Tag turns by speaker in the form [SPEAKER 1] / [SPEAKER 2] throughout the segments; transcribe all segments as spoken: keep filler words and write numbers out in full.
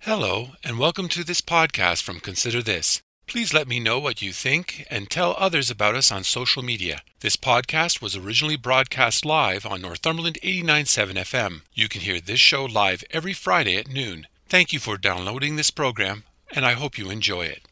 [SPEAKER 1] Hello, and welcome to this podcast from Consider This. Please let me know what you think and tell others about us on social media. This podcast was originally broadcast live on Northumberland eighty-nine point seven F M. You can hear this show live every Friday at noon. Thank you for downloading this program, and I hope you enjoy it.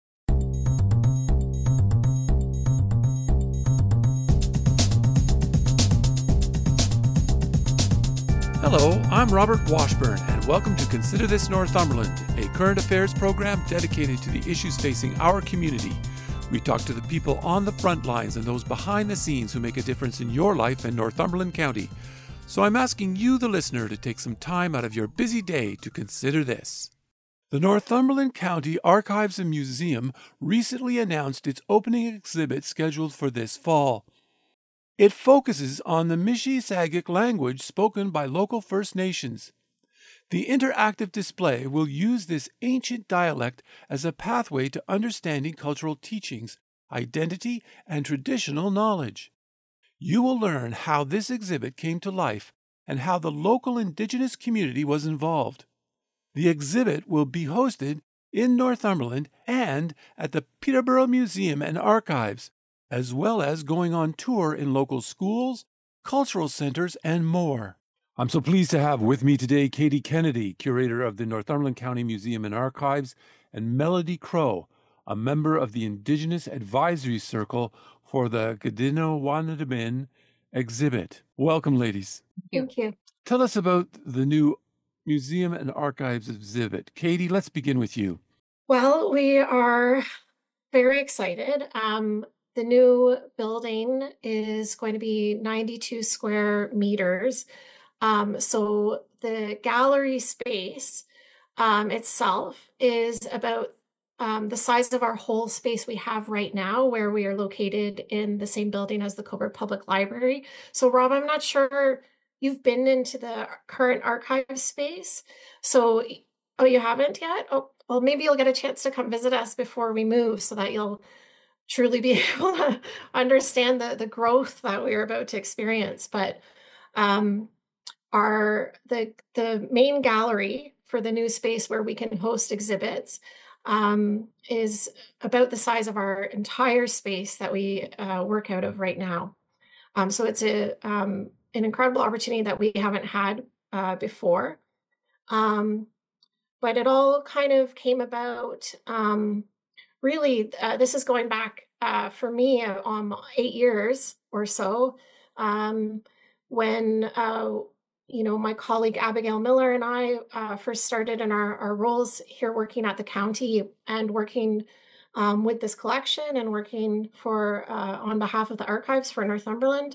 [SPEAKER 1] Hello, I'm Robert Washburn, and welcome to Consider This Northumberland, a current affairs program dedicated to the issues facing our community. We talk to the people on the front lines and those behind the scenes who make a difference in your life in Northumberland County. So I'm asking you, the listener, to take some time out of your busy day to consider this. The Northumberland County Archives and Museum recently announced its opening exhibit scheduled for this fall. It focuses on the Mississauga language spoken by local First Nations. The interactive display will use this ancient dialect as a pathway to understanding cultural teachings, identity, and traditional knowledge. You will learn how this exhibit came to life and how the local Indigenous community was involved. The exhibit will be hosted in Northumberland and at the Peterborough Museum and Archives, as well as going on tour in local schools, cultural centers, and more. I'm so pleased to have with me today Katie Kennedy, curator of the Northumberland County Museum and Archives, and Melody Crow, a member of the Indigenous Advisory Circle for the Gadinowanadamin exhibit. Welcome, ladies.
[SPEAKER 2] Thank you.
[SPEAKER 1] Tell us about the new Museum and Archives exhibit. Katie, let's begin with you.
[SPEAKER 2] Well, we are very excited. Um, The new building is going to be ninety-two square meters. Um, so the gallery space um, itself is about um, the size of our whole space we have right now, where we are located in the same building as the Cobourg Public Library. So Rob, I'm not sure you've been into the current archive space. So, oh, you haven't yet? Oh, well, maybe you'll get a chance to come visit us before we move so that you'll truly be able to understand the, the growth that we're about to experience. But um, our the the main gallery for the new space where we can host exhibits um, is about the size of our entire space that we uh, work out of right now. Um, so it's a um, an incredible opportunity that we haven't had uh, before. Um, but it all kind of came about. Um, Really, uh, this is going back uh, for me uh, um, eight years or so, um, when uh, you know my colleague Abigail Miller and I uh, first started in our, our roles here, working at the county and working um, with this collection and working for uh, on behalf of the archives for Northumberland.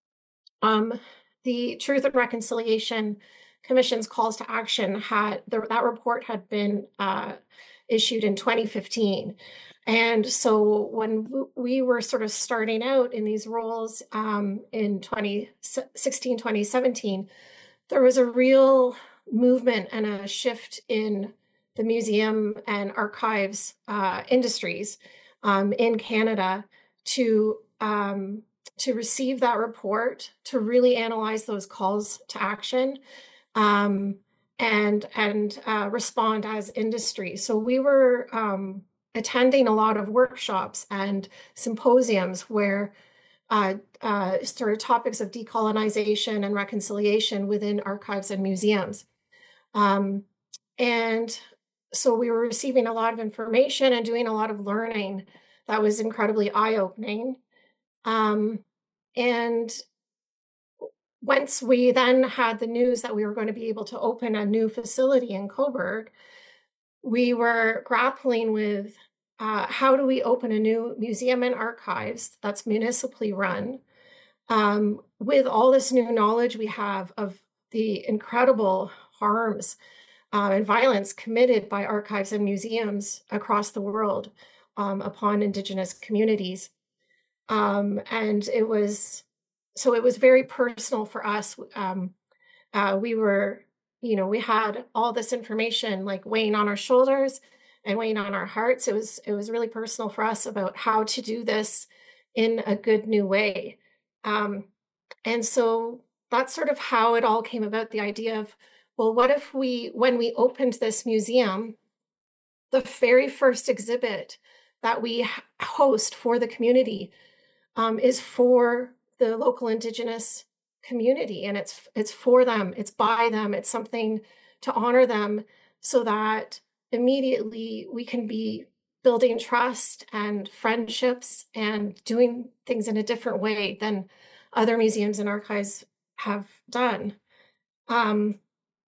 [SPEAKER 2] Um, the Truth and Reconciliation Commission's calls to action had the, that report had been uh, issued in twenty fifteen. And so when we were sort of starting out in these roles um, in twenty sixteen, twenty seventeen, there was a real movement and a shift in the museum and archives uh, industries um, in Canada to um, to receive that report, to really analyze those calls to action, um, and and uh, respond as industry. So we were um, attending a lot of workshops and symposiums where uh, uh, sort of topics of decolonization and reconciliation within archives and museums. Um, and so we were receiving a lot of information and doing a lot of learning that was incredibly eye-opening. Um, and once we then had the news that we were going to be able to open a new facility in Cobourg, we were grappling with uh, how do we open a new museum and archives that's municipally run um, with all this new knowledge we have of the incredible harms uh, and violence committed by archives and museums across the world um, upon Indigenous communities. Um, and it was, so it was very personal for us. Um, uh, we were, you know, we had all this information like weighing on our shoulders and weighing on our hearts. It was, it was really personal for us about how to do this in a good new way. Um, and so that's sort of how it all came about, the idea of well, what if we, when we opened this museum, the very first exhibit that we host for the community um, is for the local Indigenous community, and it's it's for them, it's by them, it's something to honor them, so that immediately we can be building trust and friendships and doing things in a different way than other museums and archives have done. Um,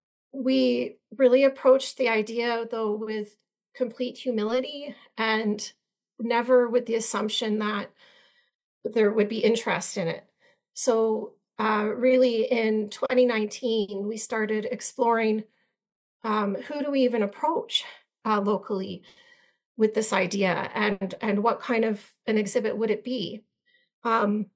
[SPEAKER 2] we really approached the idea, though, with complete humility and never with the assumption that there would be interest in it. So, uh, really, in twenty nineteen, we started exploring um, who do we even approach uh, locally with this idea, and and what kind of an exhibit would it be? Um,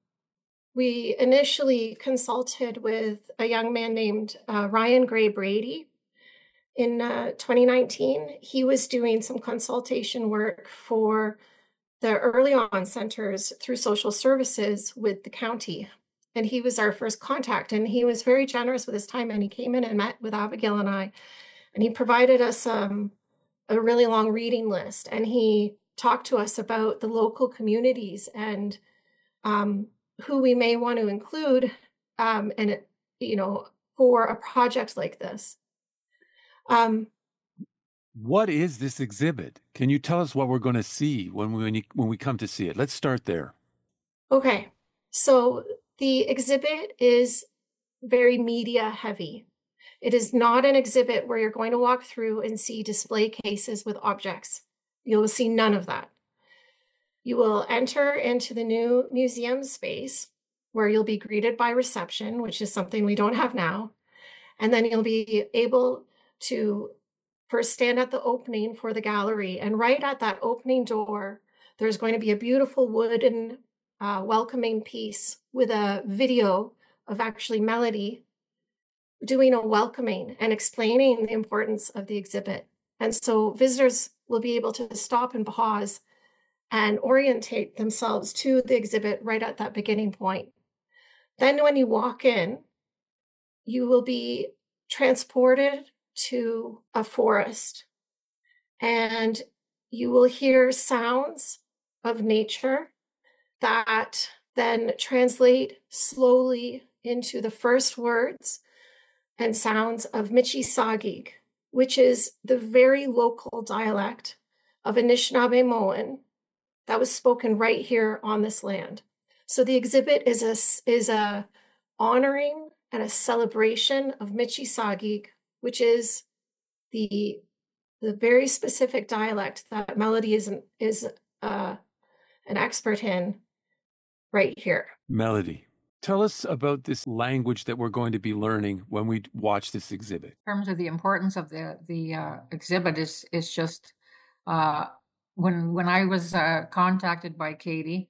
[SPEAKER 2] we initially consulted with a young man named uh, Ryan Gray Brady. In uh, twenty nineteen, he was doing some consultation work for the early on centers through social services with the county. And he was our first contact, and he was very generous with his time. And he came in and met with Abigail and I, and he provided us um, a really long reading list. And he talked to us about the local communities and um, who we may want to include, um, and it, you know, for a project like this. Um,
[SPEAKER 1] What is this exhibit? Can you tell us what we're going to see when we when, you, when we come to see it? Let's start there.
[SPEAKER 2] Okay, so the exhibit is very media heavy. It is not an exhibit where you're going to walk through and see display cases with objects. You'll see none of that. You will enter into the new museum space where you'll be greeted by reception, which is something we don't have now. And then you'll be able to first stand at the opening for the gallery. And right at that opening door, there's going to be a beautiful wooden uh, welcoming piece with a video of actually Melody doing a welcoming and explaining the importance of the exhibit. And so visitors will be able to stop and pause and orientate themselves to the exhibit right at that beginning point. Then when you walk in, you will be transported to a forest, and you will hear sounds of nature that then translate slowly into the first words and sounds of Michi-Saagiig, which is the very local dialect of Anishinaabe-Moan that was spoken right here on this land. So the exhibit is a, is a honoring and a celebration of Michi-Saagiig, which is the, the very specific dialect that Melody is, an, is uh, an expert in right here.
[SPEAKER 1] Melody, tell us about this language that we're going to be learning when we watch this exhibit.
[SPEAKER 3] In terms of the importance of the the uh, exhibit is is just uh, when when I was uh, contacted by Katie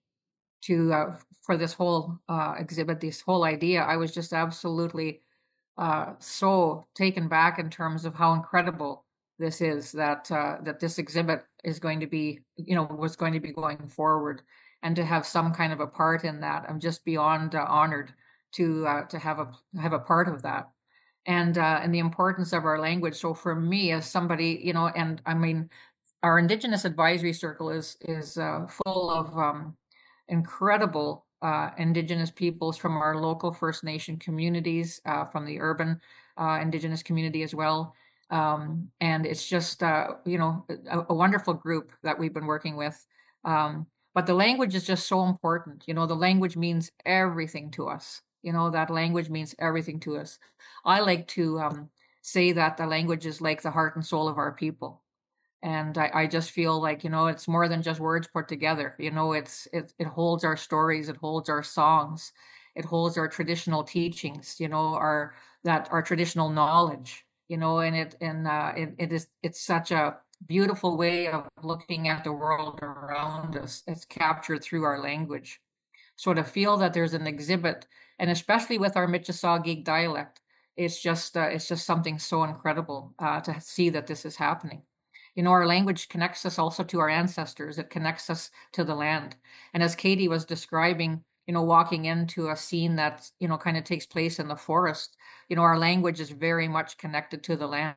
[SPEAKER 3] to uh, for this whole uh, exhibit, this whole idea, I was just absolutely uh, so taken back in terms of how incredible this is, that uh, that this exhibit is going to be, you know, was going to be going forward, and to have some kind of a part in that. I'm just beyond uh, honored to uh, to have a have a part of that, and uh, and the importance of our language. So for me, as somebody, you know, and I mean, our Indigenous Advisory Circle is is uh, full of um, incredible uh, Indigenous peoples from our local First Nation communities, uh, from the urban uh, Indigenous community as well. Um, and it's just, uh, you know, a, a wonderful group that we've been working with. Um, but the language is just so important. You know, the language means everything to us. You know, that language means everything to us. I like to um, say that the language is like the heart and soul of our people. And I, I just feel like, you know, it's more than just words put together. You know, it's it, it holds our stories, it holds our songs, it holds our traditional teachings, you know, our that our traditional knowledge, you know, and it and uh, it, it is it's such a beautiful way of looking at the world around us. It's captured through our language. So to feel that there's an exhibit, and especially with our Michi-Saagiig dialect, it's just uh, it's just something so incredible uh, to see that this is happening. You know, our language connects us also to our ancestors. It connects us to the land. And as Katie was describing, you you know, walking into a scene that, you know, kind of takes place in the forest. You know, our language is very much connected to the land.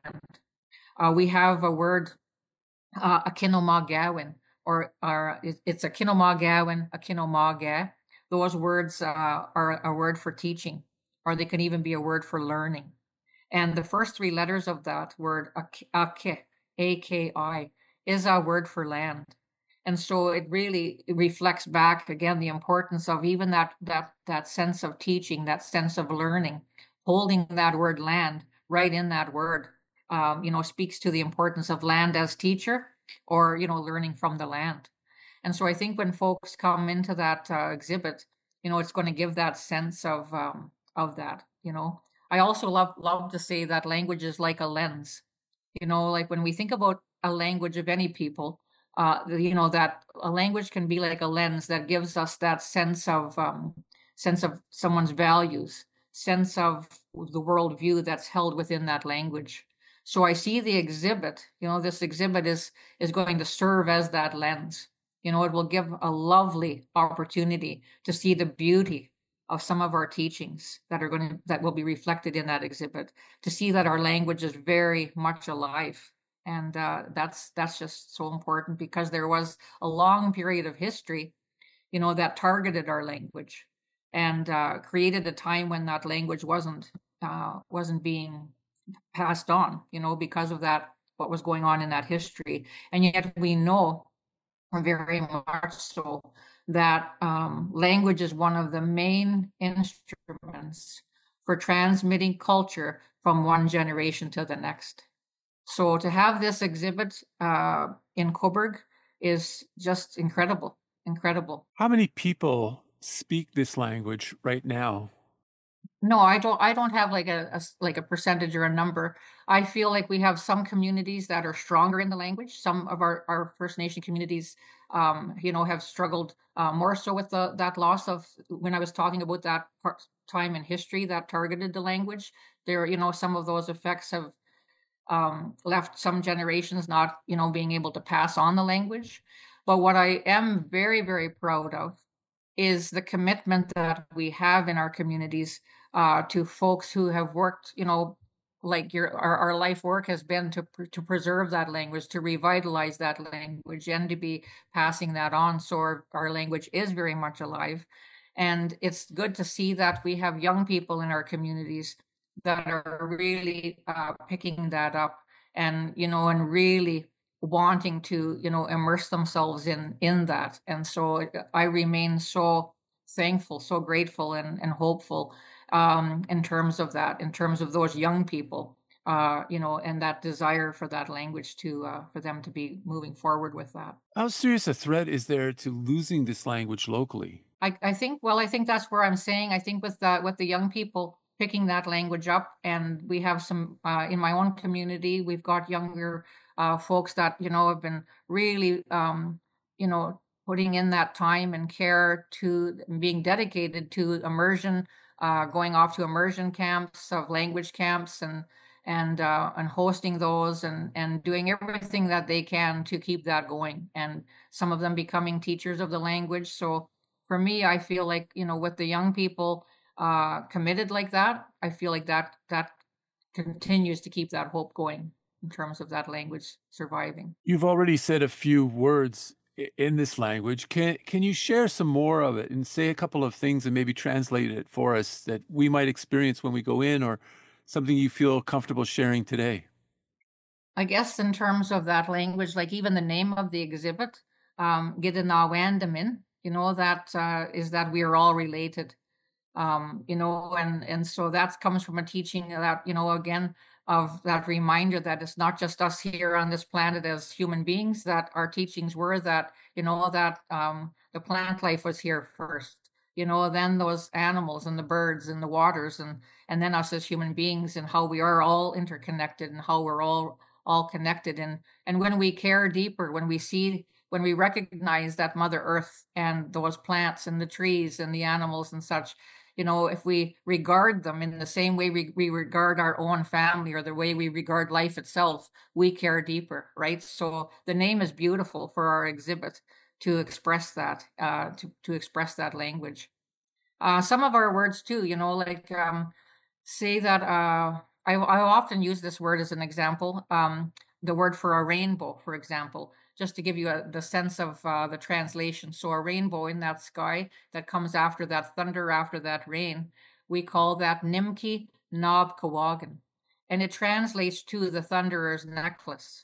[SPEAKER 3] Uh, we have a word, uh, Akinomagawin, or, or it's Akinomagawin, Akinomagah. Those words uh, are a word for teaching, or they can even be a word for learning. And the first three letters of that word, Aki, A K I, is a word for land. And so it really reflects back again the importance of even that that that sense of teaching, that sense of learning, holding that word land right in that word. Um, you know, speaks to the importance of land as teacher, or you know, learning from the land. And so I think when folks come into that uh, exhibit, you know, it's going to give that sense of um, of that. You know, I also love love to say that language is like a lens. You know, like when we think about a language of any people, uh, you know, that a language can be like a lens that gives us that sense of um, sense of someone's values, sense of the worldview that's held within that language. So I see the exhibit. You know, this exhibit is is going to serve as that lens. You know, it will give a lovely opportunity to see the beauty of some of our teachings that are going to that will be reflected in that exhibit, to see that our language is very much alive. And uh, that's that's just so important, because there was a long period of history, you know, that targeted our language, and uh, created a time when that language wasn't uh, wasn't being passed on, you know, because of that, what was going on in that history. And yet we know very much so that um, language is one of the main instruments for transmitting culture from one generation to the next. So to have this exhibit uh, in Cobourg is just incredible, incredible.
[SPEAKER 1] How many people speak this language right now?
[SPEAKER 3] No, I don't. I don't have like a, a like a percentage or a number. I feel like we have some communities that are stronger in the language. Some of our, our First Nation communities, um, you know, have struggled uh, more so with the that loss of, when I was talking about that part, time in history that targeted the language. There, you know, some of those effects have um, left some generations not, you know, being able to pass on the language. But what I am very, very proud of is the commitment that we have in our communities uh, to folks who have worked, you know, like your our, our life work has been to to preserve that language, to revitalize that language, and to be passing that on. So our, our language is very much alive. And it's good to see that we have young people in our communities that are really uh, picking that up, and you know, and really wanting to, you know, immerse themselves in in that. And so I remain so thankful, so grateful, and, and hopeful um, in terms of that, in terms of those young people, uh, you know, and that desire for that language to uh, for them to be moving forward with that.
[SPEAKER 1] How serious a threat is there to losing this language locally?
[SPEAKER 3] I, I think, well, I think that's where I'm saying, I think with the, with the young people picking that language up, and we have some, uh, in my own community, we've got younger uh, folks that, you know, have been really, um, you know, putting in that time and care to being dedicated to immersion, uh, going off to immersion camps of language camps, and and uh, and hosting those, and and doing everything that they can to keep that going. And some of them becoming teachers of the language. So for me, I feel like, you know, with the young people uh, committed like that, I feel like that that continues to keep that hope going in terms of that language surviving.
[SPEAKER 1] You've already said a few words i- in this language. Can can you share some more of it and say a couple of things and maybe translate it for us that we might experience when we go in, or something you feel comfortable sharing today?
[SPEAKER 3] I guess in terms of that language, like even the name of the exhibit, um, Gidanawandamin, you know, that uh, is that we are all related. Um, you know, and and so that comes from a teaching that, you know, again, of that reminder that it's not just us here on this planet as human beings, that our teachings were that, you know, that um, the plant life was here first, you know, then those animals and the birds and the waters, and and then us as human beings, and how we are all interconnected, and how we're all all connected. And and when we care deeper, when we see, when we recognize that Mother Earth and those plants and the trees and the animals and such, you know, if we regard them in the same way we, we regard our own family, or the way we regard life itself, we care deeper, right? So the name is beautiful for our exhibit to express that, uh, to, to express that language. Uh, some of our words too, you know, like um, say that uh, I, I often use this word as an example. Um, the word for a rainbow, for example, just to give you a, the sense of uh, the translation. So a rainbow in that sky that comes after that thunder, after that rain, we call that Nimki Nob Kawagan. And it translates to the thunderer's necklace.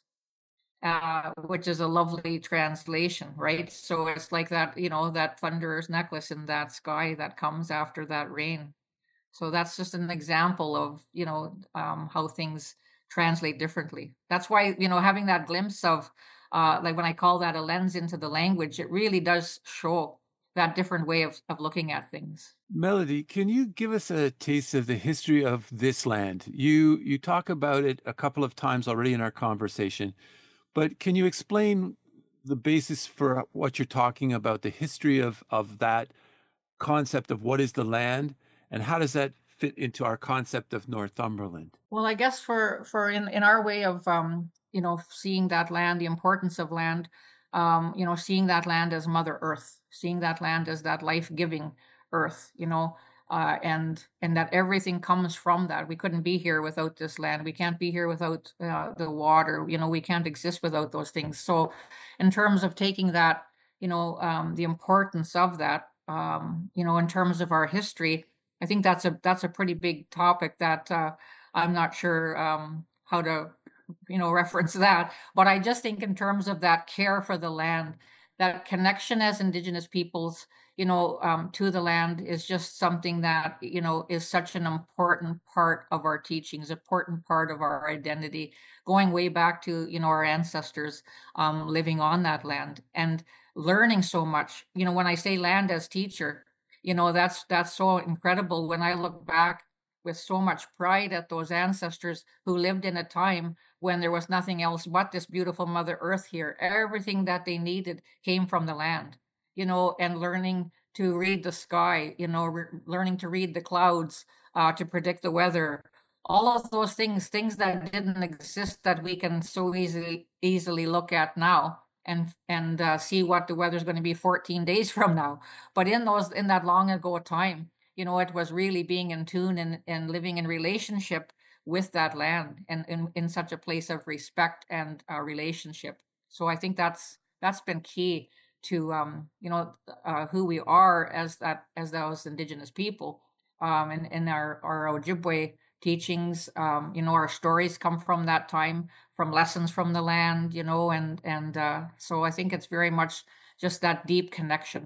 [SPEAKER 3] Uh, which is a lovely translation, right? So it's like that, you know, that thunderer's necklace in that sky that comes after that rain. So that's just an example of, you know, um, how things translate differently. That's why, you know, having that glimpse of, uh, like when I call that a lens into the language, it really does show that different way of, of looking at things.
[SPEAKER 1] Melody, can you give us a taste of the history of this land? You you talk about it a couple of times already in our conversation, but can you explain the basis for what you're talking about, the history of of that concept of what is the land, and how does that fit into our concept of Northumberland?
[SPEAKER 3] Well, I guess for for in in our way of um, you know, seeing that land, the importance of land, um, you know, seeing that land as Mother Earth, seeing that land as that life-giving earth, you know, uh, and and that everything comes from that. We couldn't be here without this land. We can't be here without uh, the water. You know, we can't exist without those things. So, in terms of taking that, you know, um, the importance of that, um, you know, in terms of our history, I think that's a that's a pretty big topic that. Uh, I'm not sure um, how to, you know, reference that, but I just think in terms of that care for the land, that connection as Indigenous peoples, you know, um, to the land is just something that, you know, is such an important part of our teachings, important part of our identity, going way back to, you know, our ancestors um, living on that land and learning so much. You know, when I say land as teacher, you know, that's that's so incredible when I look back with so much pride at those ancestors who lived in a time when there was nothing else but this beautiful Mother Earth here. Everything that they needed came from the land, you know, and learning to read the sky, you know, re- learning to read the clouds, uh, to predict the weather. All of those things, things that didn't exist that we can so easily easily look at now and and uh, see what the weather's going to be fourteen days from now. But in those in that long ago time, you know, it was really being in tune and, and living in relationship with that land and in, in such a place of respect and uh, relationship. So I think that's that's been key to um, you know, uh, who we are as that as those Indigenous people, um, and in our our Ojibwe teachings. Um, you know, our stories come from that time, from lessons from the land. You know, and and uh, so I think it's very much just that deep connection.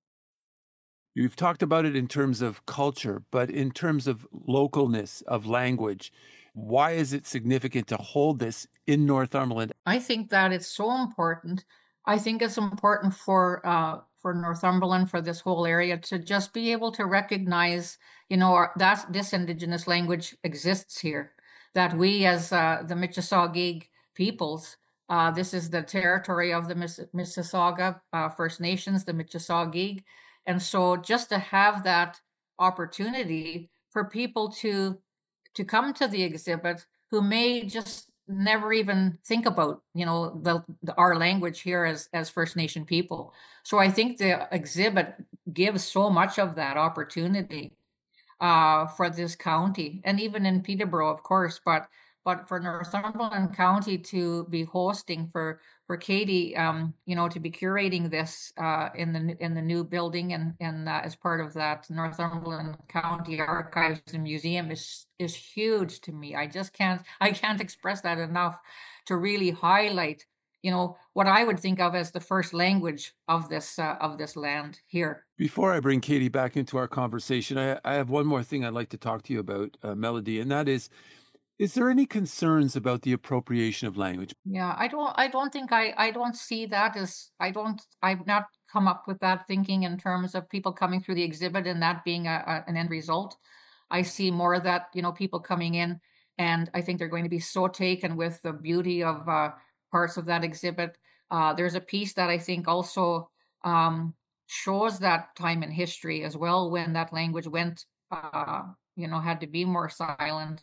[SPEAKER 1] You've talked about it in terms of culture, but in terms of localness of language, why is it significant to hold this in Northumberland?
[SPEAKER 3] I think that it's so important. I think it's important for uh, for Northumberland, for this whole area, to just be able to recognize, you know, our, that this Indigenous language exists here. That we, as uh, the Mississauga peoples, uh, this is the territory of the Miss- Mississauga uh, First Nations, the Mississauga, and so just to have that opportunity for people to to come to the exhibit who may just never even think about, you know, the, the our language here as as First Nation people. So I think the exhibit gives so much of that opportunity uh, for this county, and even in Peterborough, of course, but but for Northumberland County to be hosting, for for Katie, um, you know, to be curating this uh, in the in the new building and and uh, as part of that Northumberland County Archives and Museum is is huge to me. I just can't I can't express that enough to really highlight, you know, what I would think of as the first language of this uh, of this land here.
[SPEAKER 1] Before I bring Katie back into our conversation, I, I have one more thing I'd like to talk to you about, uh, Melody, and that is, is there any concerns about the appropriation of language?
[SPEAKER 3] Yeah, I don't I don't think I I don't see that as I don't I've not come up with that thinking in terms of people coming through the exhibit and that being a, a an end result. I see more that, you know, people coming in, and I think they're going to be so taken with the beauty of uh, parts of that exhibit. Uh, there's a piece that I think also um, shows that time in history as well, when that language went, uh, you know, had to be more silent.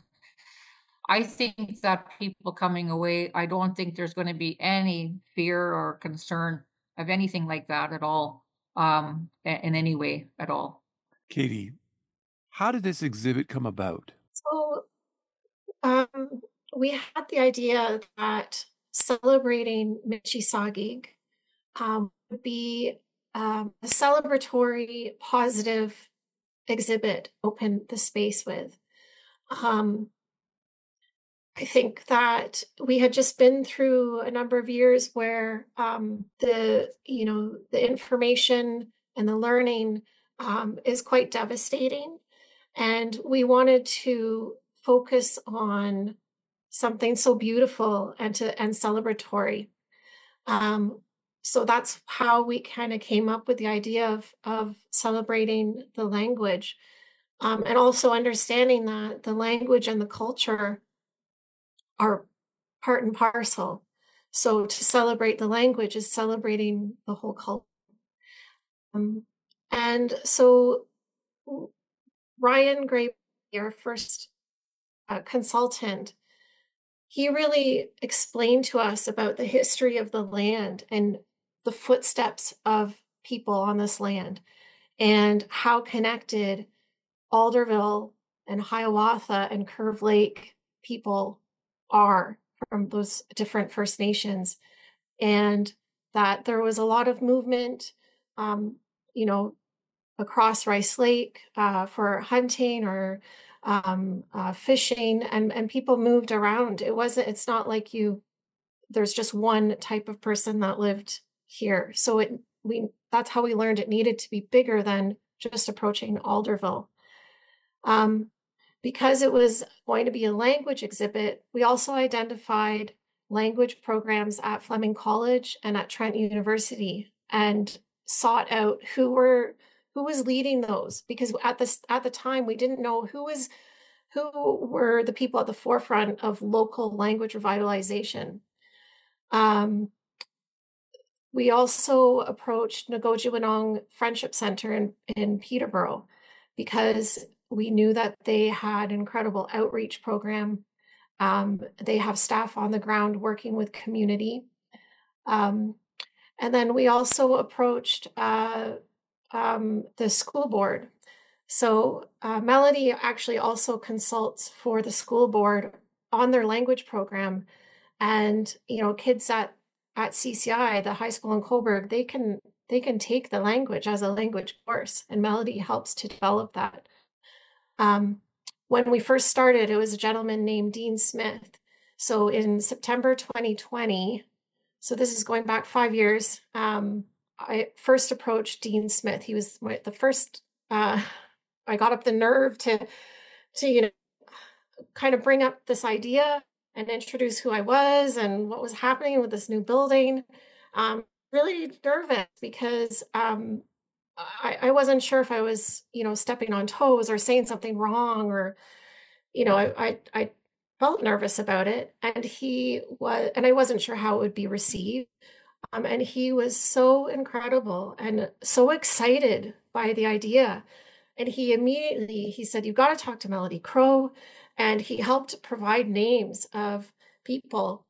[SPEAKER 3] I think that people coming away, I don't think there's going to be any fear or concern of anything like that at all, um, a- in any way at all.
[SPEAKER 1] Katie, how did this exhibit come about?
[SPEAKER 2] So, um, we had the idea that celebrating Michisagig um, would be um, a celebratory, positive exhibit, open the space with. Um, I think that we had just been through a number of years where um, the, you know, the information and the learning um, is quite devastating. And we wanted to focus on something so beautiful and to and celebratory. Um, so that's how we kind of came up with the idea of of celebrating the language, um, and also understanding that the language and the culture are part and parcel. So to celebrate the language is celebrating the whole culture. Um, and so Ryan Gray, our first uh, consultant, he really explained to us about the history of the land and the footsteps of people on this land and how connected Alderville and Hiawatha and Curve Lake people are from those different First Nations, and that there was a lot of movement, um, you know, across Rice Lake uh, for hunting or um, uh, fishing, and and people moved around. It wasn't. It's not like you. There's just one type of person that lived here. So it we that's how we learned it needed to be bigger than just approaching Alderville. Um, because it was going to be a language exhibit, we also identified language programs at Fleming College and at Trent University and sought out who were who was leading those, because at this at the time we didn't know who was who were the people at the forefront of local language revitalization. Um, we also approached Nogojiwanong Friendship Center in, in Peterborough because we knew that they had an incredible outreach program. Um, they have staff on the ground working with community. Um, and then we also approached uh, um, the school board. So uh, Melody actually also consults for the school board on their language program. And, you know, kids at, at C C I, the high school in Cobourg, they can they can take the language as a language course, and Melody helps to develop that. Um, when we first started, it was a gentleman named Dean Smith. So in September twenty twenty, so this is going back five years, um, I first approached Dean Smith. He was the first, uh, I got up the nerve to, to, you know, kind of bring up this idea and introduce who I was and what was happening with this new building. Um, really nervous because um, I, I wasn't sure if I was, you know, stepping on toes or saying something wrong, or, you know, I, I, I felt nervous about it. And he was, and I wasn't sure how it would be received. Um, and he was so incredible and so excited by the idea. And he immediately, he said, you've got to talk to Melody Crow. And he helped provide names of people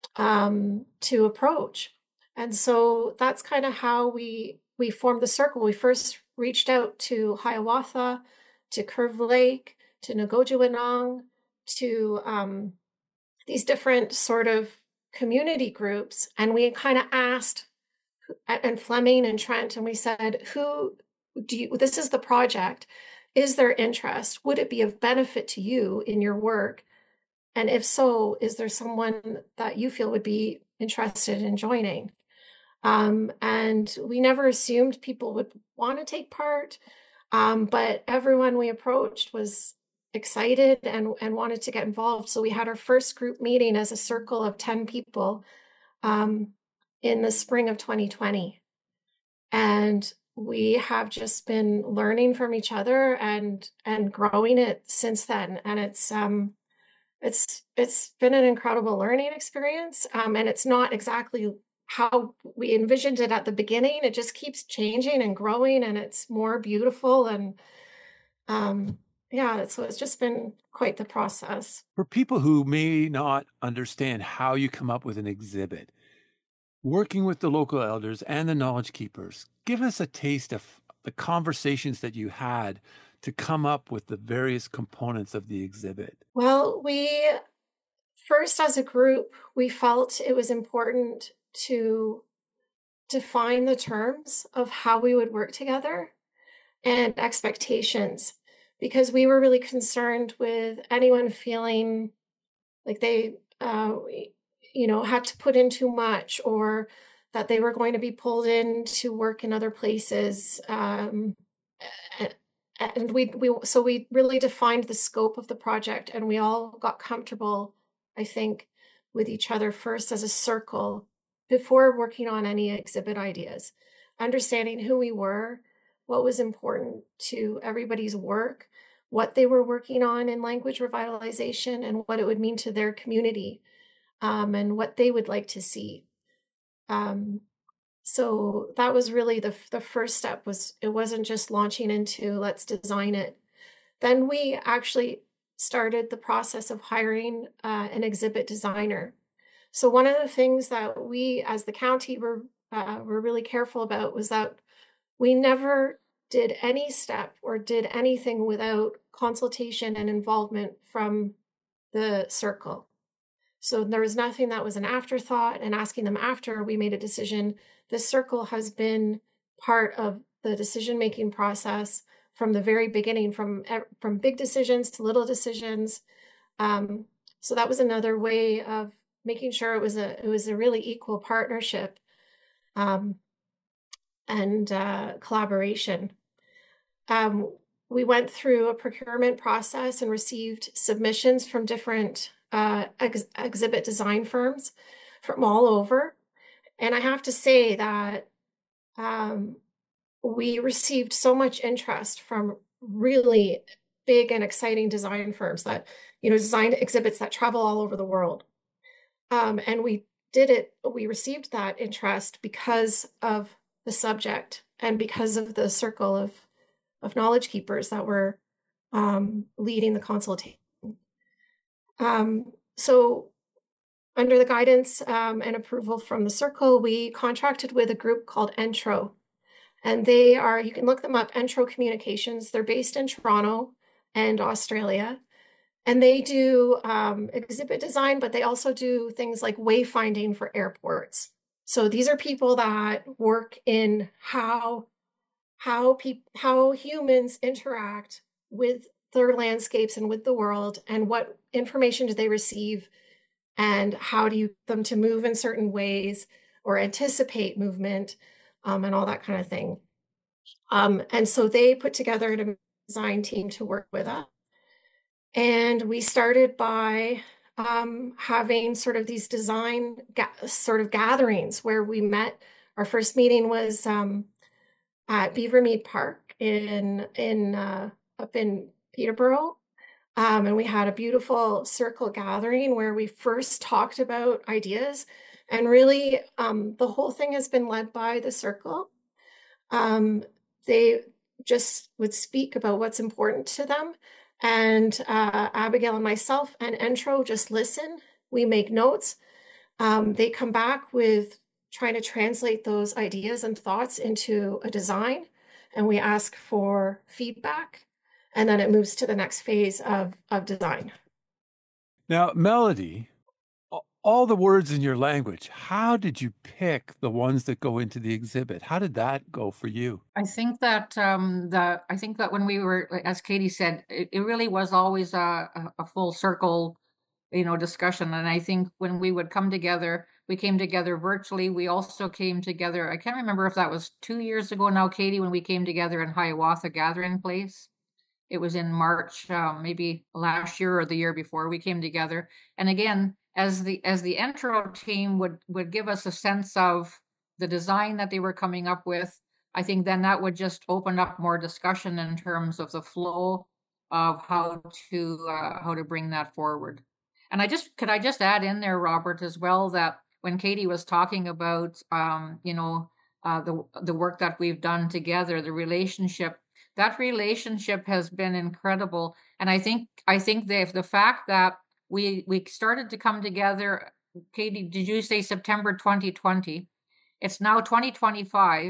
[SPEAKER 2] um, to approach. And so that's kind of how we we formed the circle. We first reached out to Hiawatha, to Curve Lake, to Nogojiwanong, to um, these different sort of community groups. And we kind of asked, and Fleming and Trent, and we said, who do you, this is the project. Is there interest? Would it be of benefit to you in your work? And if so, is there someone that you feel would be interested in joining? Um, and we never assumed people would want to take part, um, but everyone we approached was excited and, and wanted to get involved. So we had our first group meeting as a circle of ten people um, in the spring of twenty twenty. And we have just been learning from each other and and growing it since then. And it's um it's it's been an incredible learning experience. Um, and it's not exactly how we envisioned it at the beginning. It just keeps changing and growing, and it's more beautiful. And um, yeah, so it's just been quite the process.
[SPEAKER 1] For people who may not understand how you come up with an exhibit, working with the local elders and the knowledge keepers, give us a taste of the conversations that you had to come up with the various components of the exhibit?
[SPEAKER 2] Well, we first, as a group, we felt it was important to define the terms of how we would work together and expectations, because we were really concerned with anyone feeling like they, uh, you know, had to put in too much, or that they were going to be pulled in to work in other places. Um, a- and we we so we really defined the scope of the project, and we all got comfortable, I think, with each other first as a circle before working on any exhibit ideas, understanding who we were, what was important to everybody's work, what they were working on in language revitalization, and what it would mean to their community, um, and what they would like to see. Um, so that was really the the first step. Was it wasn't just launching into let's design it. Then we actually started the process of hiring uh, an exhibit designer. So one of the things that we as the county were uh, were really careful about was that we never did any step or did anything without consultation and involvement from the circle. So there was nothing that was an afterthought, and asking them after we made a decision. The circle has been part of the decision-making process from the very beginning, from from big decisions to little decisions. Um, so that was another way of making sure it was a it was a really equal partnership, um, and uh, collaboration. Um, we went through a procurement process and received submissions from different uh, ex exhibit design firms from all over. And I have to say that um, we received so much interest from really big and exciting design firms that, you know, design exhibits that travel all over the world. Um, and we did it, we received that interest because of the subject and because of the circle of of knowledge keepers that were um, leading the consultation. Um, so under the guidance um, and approval from the circle, we contracted with a group called Entro. And they are, you can look them up, Entro Communications. They're based in Toronto and Australia. And they do um, exhibit design, but they also do things like wayfinding for airports. So these are people that work in how how people how humans interact with their landscapes and with the world, and what information do they receive, and how do you get them to move in certain ways or anticipate movement, um, and all that kind of thing. Um, and so they put together a design team to work with us. And we started by um, having sort of these design sort of gatherings where we met. Our first meeting was um, at Beavermead Park in in uh, up in Peterborough. Um, and we had a beautiful circle gathering where we first talked about ideas. And really, um, the whole thing has been led by the circle. Um, they just would speak about what's important to them. And uh, Abigail and myself and Entro just listen. We make notes. Um, they come back with trying to translate those ideas and thoughts into a design, and we ask for feedback, and then it moves to the next phase of, of design.
[SPEAKER 1] Now, Melody, all the words in your language, how did you pick the ones that go into the exhibit? How did that go for you?
[SPEAKER 3] I think that um, the I think that when we were, as Katie said, it, it really was always a, a, a full circle, you know, discussion. And I think when we would come together, we came together virtually. We also came together. I can't remember if that was two years ago now, Katie, when we came together in Hiawatha Gathering Place. It was in March, um, maybe last year or the year before we came together. And again, as the as the Entro team would would give us a sense of the design that they were coming up with, I think then that would just open up more discussion in terms of the flow of how to uh, how to bring that forward. And I just could I just add in there, Robert, as well, that when Katie was talking about um, you know uh, the the work that we've done together, the relationship, that relationship has been incredible. And I think I think the the fact that we we started to come together, Katie, did you say September twenty twenty? It's now twenty twenty-five,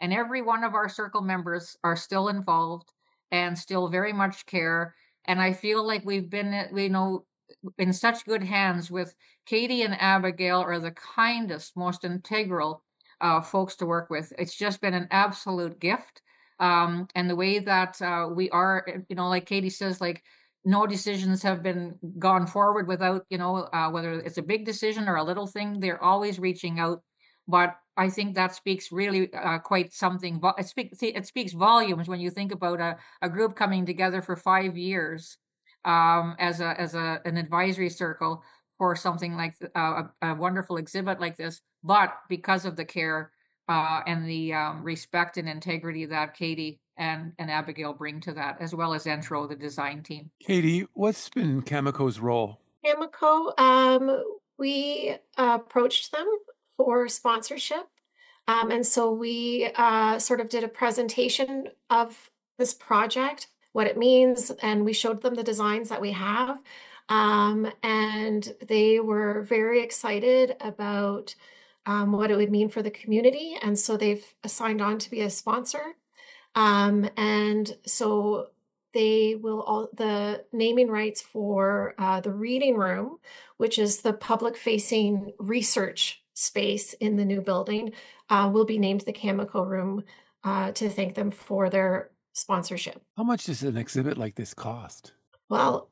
[SPEAKER 3] and every one of our circle members are still involved and still very much care. And I feel like we've been, we know, in such good hands with Katie and Abigail are the kindest, most integral uh, folks to work with. It's just been an absolute gift. Um, and the way that uh, we are, you know, like Katie says, like no decisions have been gone forward without, you know, uh, whether it's a big decision or a little thing, they're always reaching out. But I think that speaks really uh, quite something. It speaks, it speaks volumes when you think about a, a group coming together for five years um, as a as a an advisory circle for something like uh, a, a wonderful exhibit like this. But because of the care uh, and the um, respect and integrity that Katie and, and Abigail bring to that, as well as Entro, the design team.
[SPEAKER 1] Katie, what's been Cameco's role?
[SPEAKER 2] Cameco, um, we uh, approached them for sponsorship. Um, and so we uh, sort of did a presentation of this project, what it means, and we showed them the designs that we have. Um, and they were very excited about um, what it would mean for the community. And so they've signed on to be a sponsor. Um, and so they will all the naming rights for uh, the reading room, which is the public facing research space in the new building, uh, will be named the Cameco Room uh, to thank them for their sponsorship.
[SPEAKER 1] How much does an exhibit like this cost?
[SPEAKER 2] Well,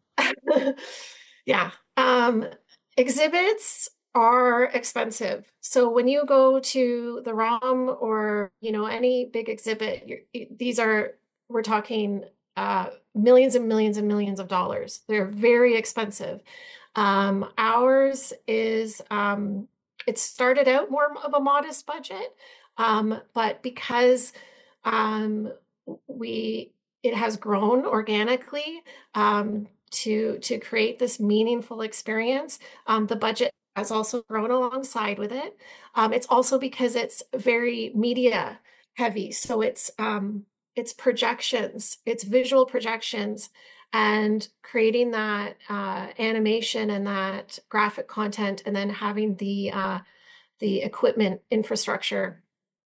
[SPEAKER 2] yeah, um, exhibits are expensive. So when you go to the ROM or, you know, any big exhibit, you're, these are, we're talking uh, millions and millions and millions of dollars. They're very expensive. Um, ours is, um, it started out more of a modest budget, um, but because um, we, it has grown organically um, to, to create this meaningful experience, um, the budget has also grown alongside with it. Um, it's also because it's very media heavy. So it's, um, it's projections, it's visual projections, and creating that uh, animation and that graphic content, and then having the uh, the equipment infrastructure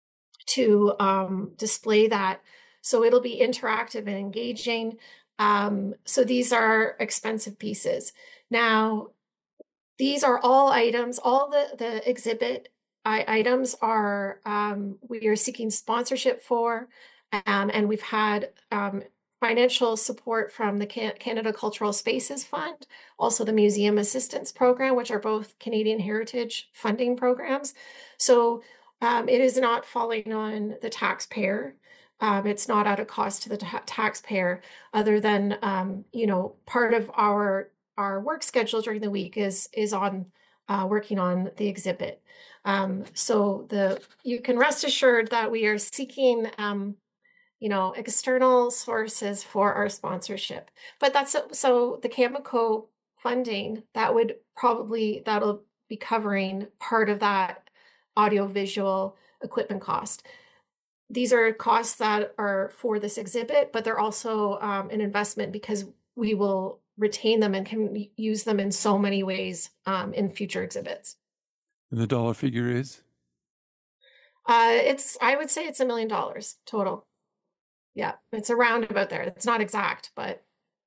[SPEAKER 2] to um, display that. So it'll be interactive and engaging. Um, so these are expensive pieces. Now, these are all items, all the, the exhibit I, items are, um, we are seeking sponsorship for, um, and we've had um, financial support from the Can- Canada Cultural Spaces Fund, also the Museum Assistance Program, which are both Canadian Heritage funding programs. So um, it is not falling on the taxpayer. Um, it's not at a cost to the ta- taxpayer, other than, um, you know, part of our our work schedule during the week is is on uh, working on the exhibit. Um, so the you can rest assured that we are seeking, um, you know, external sources for our sponsorship. But that's so the Cameco funding that would probably that'll be covering part of that audiovisual equipment cost. These are costs that are for this exhibit, but they're also um, an investment because we will retain them and can use them in so many ways um, in future exhibits.
[SPEAKER 1] And the dollar figure is?
[SPEAKER 2] Uh, it's, I would say it's a million dollars total. Yeah, it's around about there. It's not exact, but.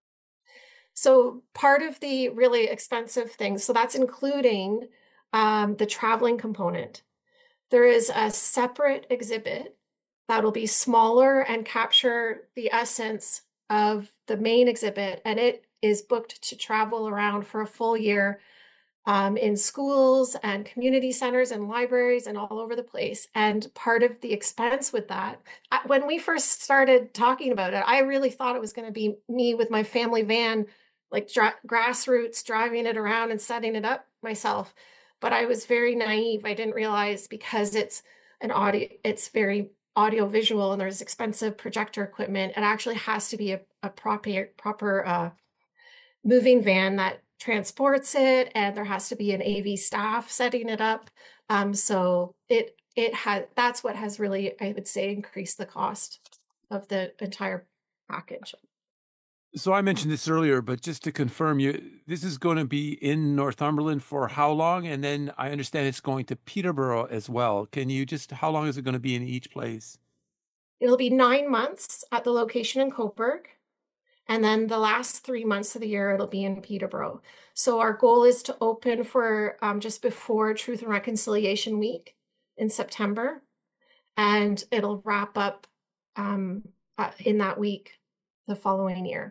[SPEAKER 2] So part of the really expensive things, so that's including um, the traveling component. There is a separate exhibit that'll be smaller and capture the essence of the main exhibit, and it is booked to travel around for a full year um, in schools and community centers and libraries and all over the place. And part of the expense with that, when we first started talking about it, I really thought it was going to be me with my family van, like dra- grassroots, driving it around and setting it up myself. But I was very naive. I didn't realize because it's an audio, it's very audio visual and there's expensive projector equipment. It actually has to be a, a proper, proper uh, moving van that transports it, and there has to be an A V staff setting it up. Um, so it it has that's what has really, I would say, increased the cost of the entire package.
[SPEAKER 1] So I mentioned this earlier, but just to confirm, you this is going to be in Northumberland for how long? And then I understand it's going to Peterborough as well. Can you just, how long is it going to be in each place?
[SPEAKER 2] It'll be nine months at the location in Cobourg. And then the last three months of the year, it'll be in Peterborough. So our goal is to open for um, just before Truth and Reconciliation Week in September. And it'll wrap up um, uh, in that week the following year.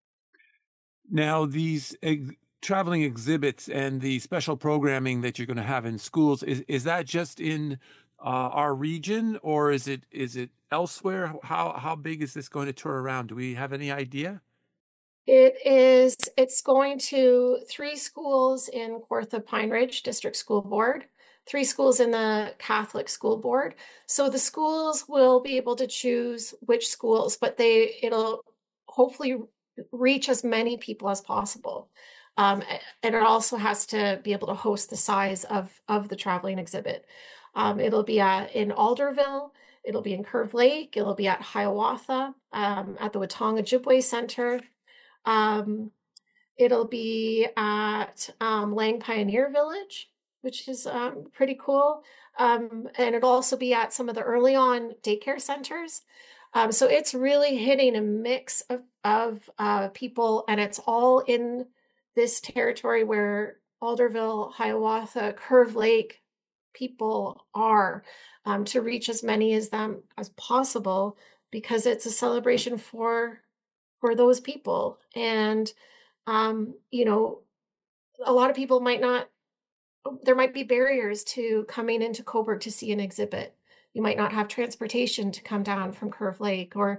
[SPEAKER 1] Now, these ex- traveling exhibits and the special programming that you're going to have in schools, is, is that just in uh, our region, or is it is it elsewhere? How how big is this going to tour around? Do we have any idea?
[SPEAKER 2] It is, it's going to three schools in Kawartha Pine Ridge District School Board, three schools in the Catholic School Board. So the schools will be able to choose which schools, but they it'll hopefully reach as many people as possible. Um, and it also has to be able to host the size of, of the traveling exhibit. Um, it'll be at, in Alderville, it'll be in Curve Lake, it'll be at Hiawatha, um, at the Watong Ojibwe Center. Um, it'll be at um, Lang Pioneer Village, which is um, pretty cool. Um, and it'll also be at some of the early on daycare centers. Um, so it's really hitting a mix of, of uh, people, and it's all in this territory where Alderville, Hiawatha, Curve Lake people are, um, to reach as many as them as possible, because it's a celebration for for those people. And, um, you know, a lot of people might not, there might be barriers to coming into Cobourg to see an exhibit. You might not have transportation to come down from Curve Lake, or,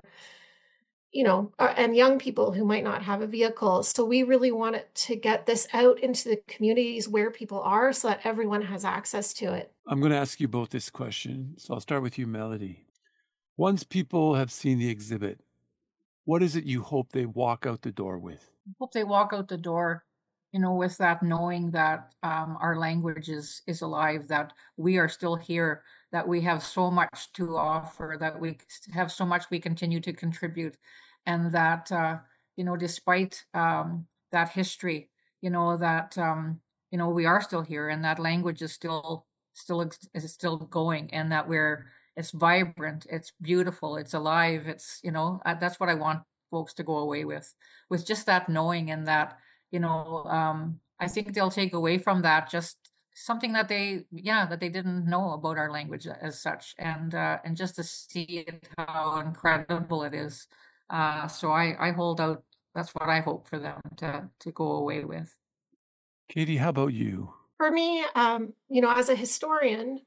[SPEAKER 2] you know, uh, and young people who might not have a vehicle. So we really wanted to get this out into the communities where people are, so that everyone has access to it.
[SPEAKER 1] I'm going to ask you both this question. So I'll start with you, Melody. Once people have seen the exhibit, what is it you hope they walk out the door with?
[SPEAKER 3] I hope they walk out the door, you know, with that knowing that um, our language is is alive, that we are still here, that we have so much to offer, that we have so much we continue to contribute, and that uh, you know, despite um, that history, you know, that um, you know, we are still here, and that language is still still ex- is still going, and that we're it's vibrant, it's beautiful, it's alive. It's, you know, uh, that's what I want folks to go away with, with just that knowing, and that, you know, um, I think they'll take away from that just something that they, yeah, that they didn't know about our language as such, and uh, and just to see it, how incredible it is. Uh, so I, I hold out. That's what I hope for them to to go away with.
[SPEAKER 1] Katie, how about you?
[SPEAKER 2] For me, um, you know, as a historian,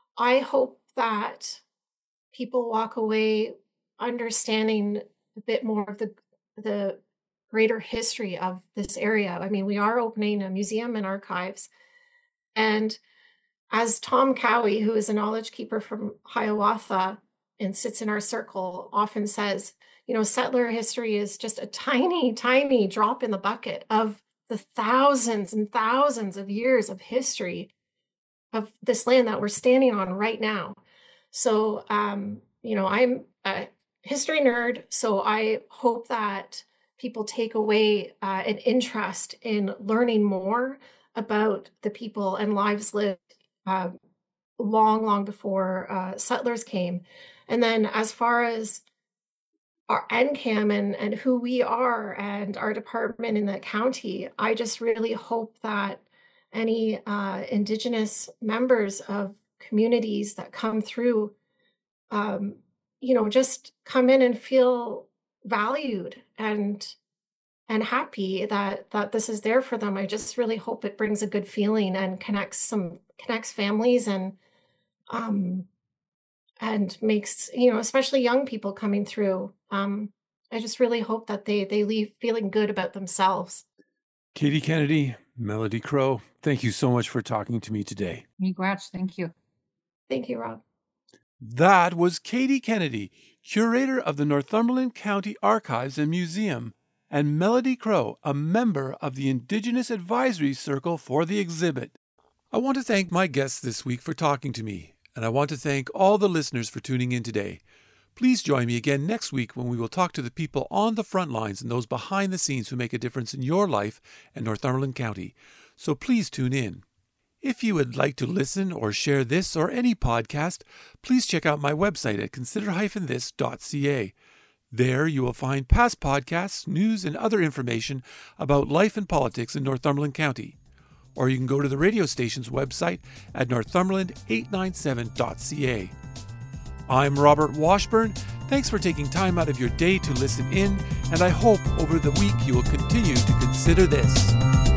[SPEAKER 2] I hope that people walk away understanding a bit more of the the greater history of this area. I mean, we are opening a museum and archives. And as Tom Cowie, who is a knowledge keeper from Hiawatha and sits in our circle, often says, you know, settler history is just a tiny, tiny drop in the bucket of the thousands and thousands of years of history of this land that we're standing on right now. So, um, you know, I'm a history nerd, so I hope that people take away uh, an interest in learning more about the people and lives lived uh, long, long before uh, settlers came. And then as far as our N C A M and, and who we are and our department in the county, I just really hope that any uh, Indigenous members of communities that come through, um, you know, just come in and feel valued and and happy that that this is there for them. I just really hope it brings a good feeling and connects some connects families, and um and makes, you know, especially young people coming through. Um, I just really hope that they they leave feeling good about themselves.
[SPEAKER 1] Katie Kennedy, Melody Crow, thank you so much for talking to me today.
[SPEAKER 3] Miigwech, thank you.
[SPEAKER 2] Thank you, Rob.
[SPEAKER 1] That was Katie Kennedy, curator of the Northumberland County Archives and Museum, and Melody Crow, a member of the Indigenous Advisory Circle for the exhibit. I want to thank my guests this week for talking to me, and I want to thank all the listeners for tuning in today. Please join me again next week when we will talk to the people on the front lines and those behind the scenes who make a difference in your life and Northumberland County. So please tune in. If you would like to listen or share this or any podcast, please check out my website at consider dash this dot c a. There you will find past podcasts, news, and other information about life and politics in Northumberland County. Or you can go to the radio station's website at northumberland eight ninety-seven dot c a. I'm Robert Washburn. Thanks for taking time out of your day to listen in, and I hope over the week you will continue to consider this.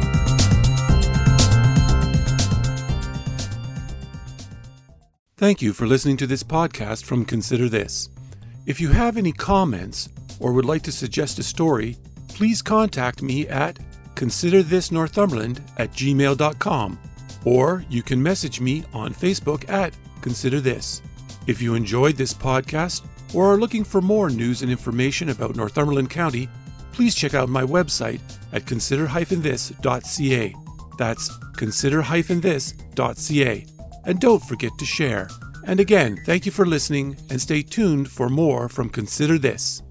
[SPEAKER 1] Thank you for listening to this podcast from Consider This. If you have any comments or would like to suggest a story, please contact me at consider this northumberland at gmail dot com, or you can message me on Facebook at Consider This. If you enjoyed this podcast or are looking for more news and information about Northumberland County, please check out my website at consider dash this dot c a. That's consider dash this dot c a. And don't forget to share. And again, thank you for listening, and stay tuned for more from Consider This.